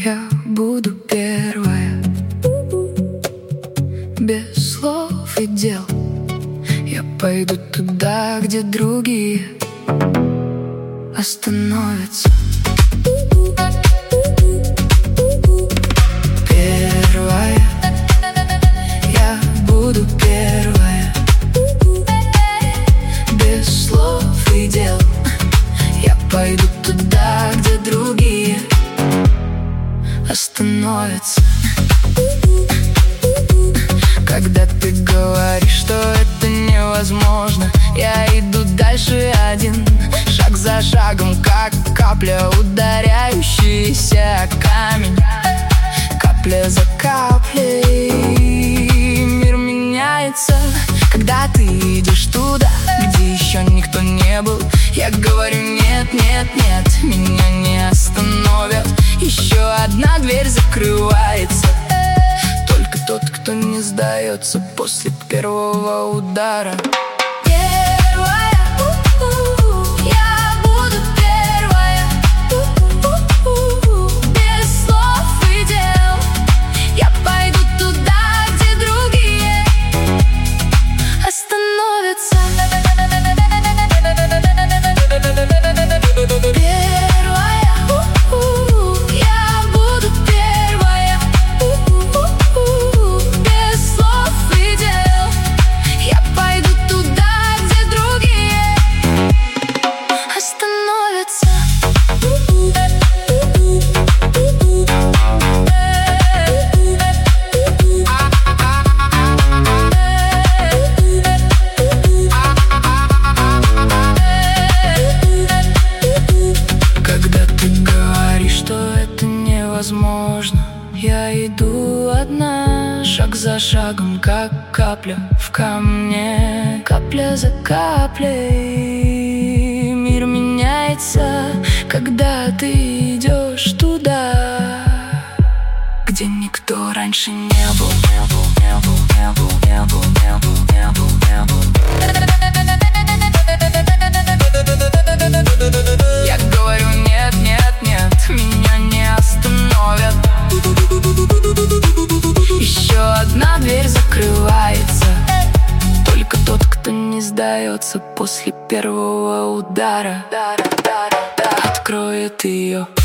Я буду первая, без слов и дел. Я пойду туда, где другие остановятся. Первая, я буду первая, без слов и дел. Я пойду туда, где другие остановятся. Когда ты говоришь, что это невозможно, я иду дальше один, шаг за шагом, как капля, ударяющаяся о камень. Капля за каплей мир меняется, когда ты идешь туда, где еще никто не был. Я говорю: нет, нет, нет, меня не остановят. Еще одна дверь закрывается. Только тот, кто не сдается после первого удара. Я иду одна, шаг за шагом, как капля в камне. Капля за каплей мир меняется, когда ты идешь туда, где никто раньше не был. Я говорю: нет, нет, нет, меня не остановят. Еще одна дверь закрывается. Только тот, кто не сдается после первого удара, откроет ее.